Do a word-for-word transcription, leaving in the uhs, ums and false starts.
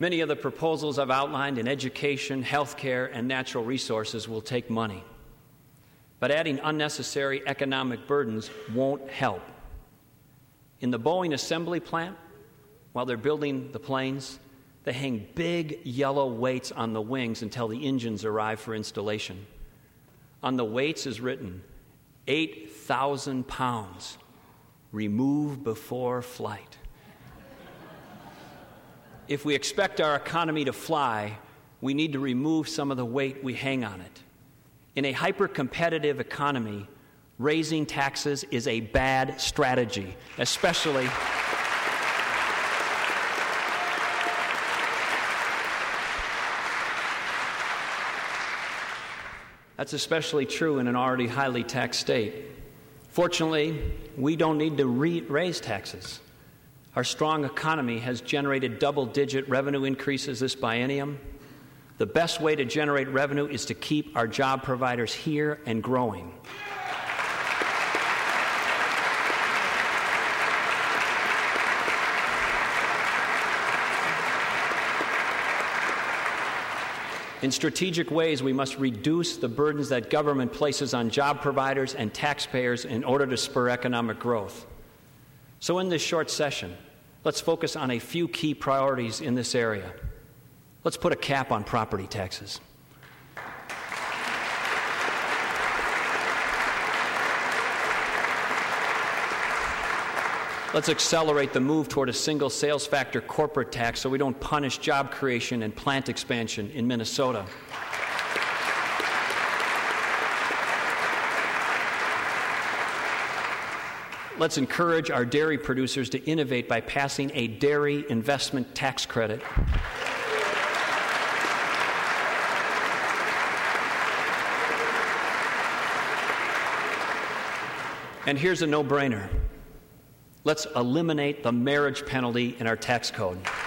Many of the proposals I've outlined in education, healthcare, and natural resources will take money. But adding unnecessary economic burdens won't help. In the Boeing assembly plant, while they're building the planes, they hang big yellow weights on the wings until the engines arrive for installation. On the weights is written, eight thousand pounds, remove before flight. If we expect our economy to fly, we need to remove some of the weight we hang on it. In a hyper-competitive economy, raising taxes is a bad strategy, especially That's especially true in an already highly taxed state. Fortunately, we don't need to re- raise taxes. Our strong economy has generated double-digit revenue increases this biennium. The best way to generate revenue is to keep our job providers here and growing. In strategic ways, we must reduce the burdens that government places on job providers and taxpayers in order to spur economic growth. So in this short session, let's focus on a few key priorities in this area. Let's put a cap on property taxes. Let's accelerate the move toward a single sales factor corporate tax so we don't punish job creation and plant expansion in Minnesota. Let's encourage our dairy producers to innovate by passing a dairy investment tax credit. And here's a no-brainer. Let's eliminate the marriage penalty in our tax code.